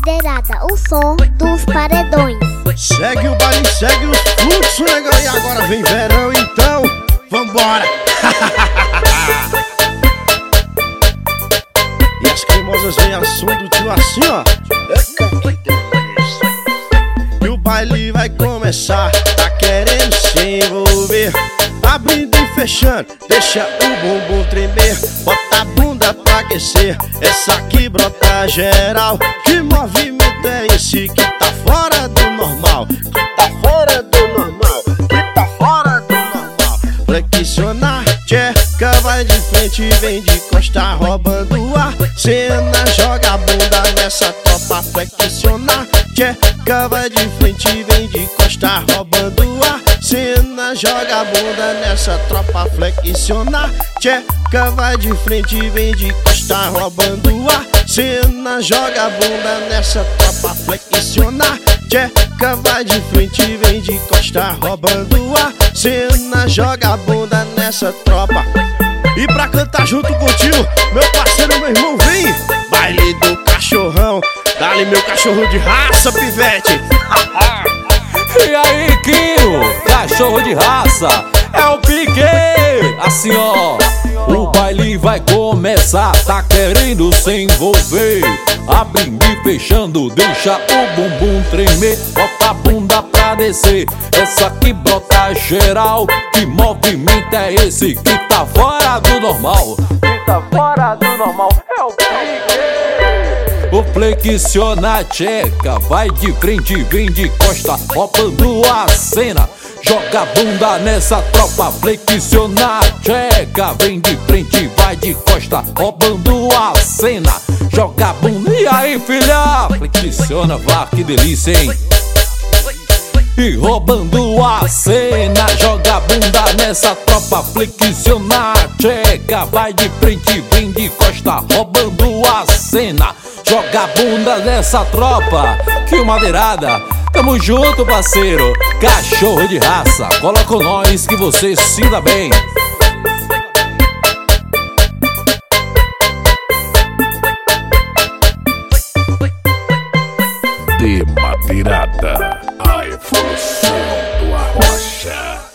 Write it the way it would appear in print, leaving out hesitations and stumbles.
madeirada, o som dos paredões. Segue o baile, segue os fluxos, legal. E agora vem verão, então vambora. E as creimosas vem a som do tio assim, ó. E o baile vai começar, tá querendo se envolver, abrindo e fechando, deixa o bumbum tremer. Bota a bunda pra aquecer, essa aqui brota geral. Que movimento é esse que tá fora do normal? Que tá fora do normal, que tá fora do normal. Flexionar, tcheca, vai de frente, vem de costa, roubando ar. Cena, joga a bunda nessa tropa. Flexionar, tcheca, vai de frente, vem de costa, roubando ar. Cena, joga a bunda nessa tropa. Flexionar, tcheca, vai de frente, vem de costa, roubando ar. Cena, joga a bunda nessa tropa. Flexionar, tcheca, vai de frente, vem de costa, roubando ar. Cena, joga a bunda nessa tropa. E pra cantar junto contigo, meu parceiro, meu irmão, vem! Baile do cachorrão, dá-lhe meu cachorro de raça, pivete. E aí, Kio, cachorro de raça, é o Piquet. Assim, ó, o baile vai começar, tá querendo se envolver, abrindo e fechando, deixa o bumbum tremer. Bota a bunda pra descer, essa aqui brota geral. Que movimento é esse que tá fora do normal? Que tá fora do normal, é o Piquet. O flexiona tcheca, vai de frente, vem de costa, roubando a cena. Joga a bunda nessa tropa. Flexiona tcheca, vem de frente, vai de costa, roubando a cena. Joga a bunda, e aí, filha? Flexiona, vá, que delícia, hein? E roubando a cena, joga a bunda nessa tropa. Flexiona tcheca, vai de frente, vem de costa, roubando a cena. Joga a bunda nessa tropa. Que madeirada, tamo junto, parceiro. Cachorro de raça, cola com nós que você se dá bem. De madeirada, a evolução do arrocha.